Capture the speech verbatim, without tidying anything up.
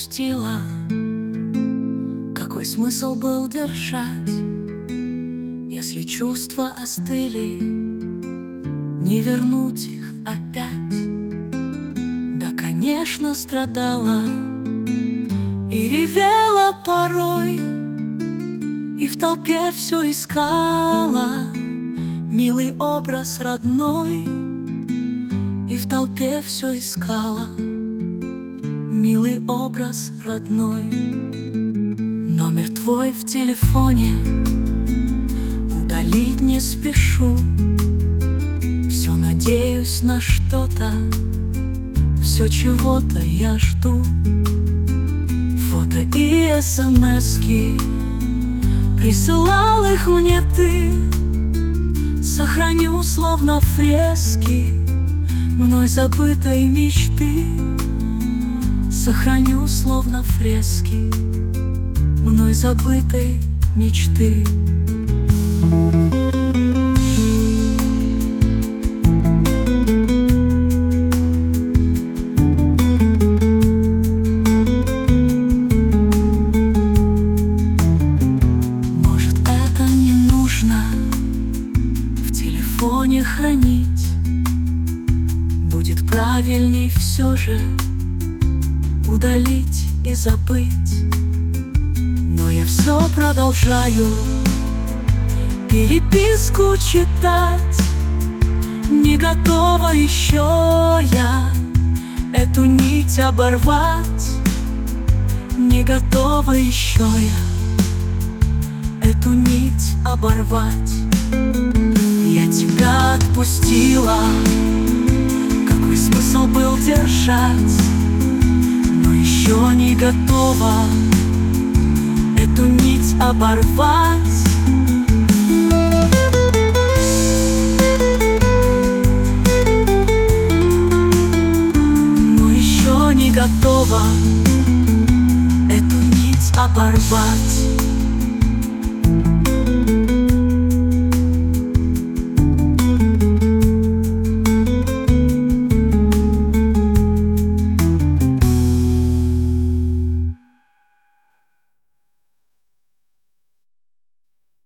отпустила. Какой смысл был держать, если чувства остыли? Не вернуть их опять. Да, конечно, страдала и ревела порой, и в толпе все искала милый образ родной. И в толпе все искала милый образ родной. Номер твой в телефоне удалить не спешу. Все надеюсь на что-то, все чего-то я жду. Фото и смски присылал их мне ты. Сохраню словно фрески мной забытой мечты. Сохраню словно фрески мной забытой мечты. Может, это не нужно в телефоне хранить? Будет правильней все же удалить и забыть. Но я все продолжаю переписку читать. Не готова еще я эту нить оборвать. Не готова еще я эту нить оборвать. Я тебя отпустила. Какой смысл был держать? Но еще не готова эту нить оборвать. Но еще не готова эту нить оборвать.